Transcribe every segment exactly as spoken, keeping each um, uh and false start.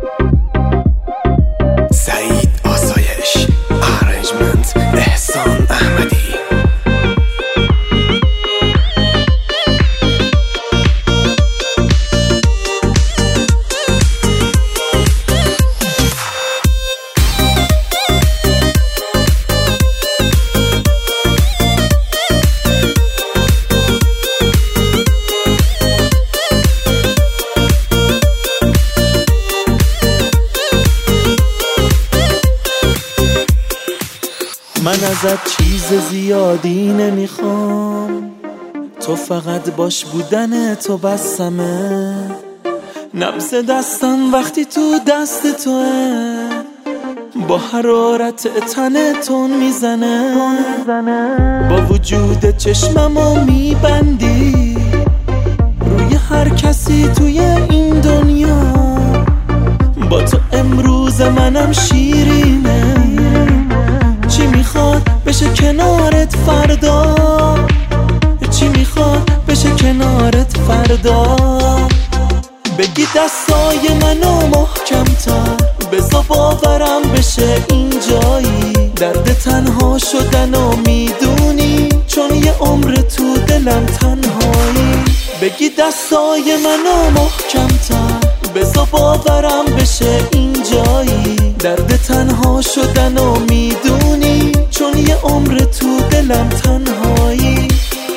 سعید آسایش، ارنجمنت احسان احمدی. من ازت چیز زیادی نمیخوام، تو فقط باش بودن تو بسمه. نبض دستم وقتی تو دست توه، با حرارت تنتون میزنه. با وجود چشممو میبندی روی هر کسی توی این دنیا. با تو امروز منم شیرینه، چی میخواد بشه کنارت فردا، چی میخواد بشه کنارت فردا. بگی دستای منو محکم‌تر، بذار باورم بشه اینجایی. درد تنها شدنو میدونی، چون یه عمر تو دلم تنهایی. بگی دستای منو محکم‌تر، بذار باورم بشه اینجایی. درد تنها شدنو میدونی، چون یه عمر تو دلم تنهایی.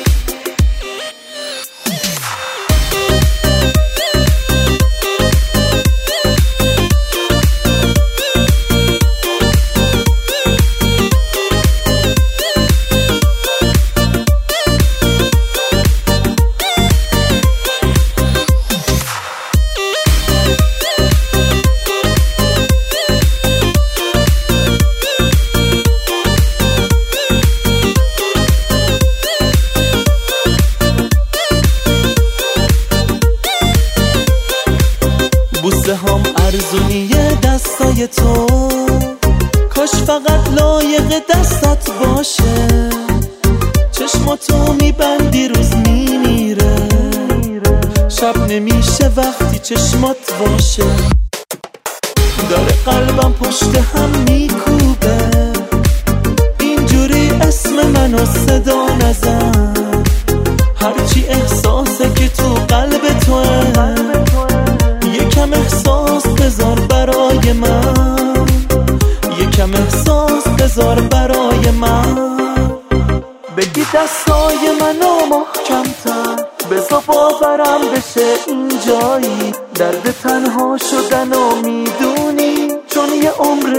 بوسه هم ارزونیه دستای تو، کاش فقط لایق دستات باشه. چشماتو میبندی روز میمیره، شب نمیشه وقتی چشمات باشه. داره قلبم پشت هم میکوبه، اینجوری اسم منو صدا نزن. هرچی احساسه که تو قلب توه، یکم احساس بذار برای من، یکم احساس بذار برای من. بگی دستای منو محکم‌تر، بذار باورم بشه اینجایی. درد تنها شدنو میدونی، چون یه عمر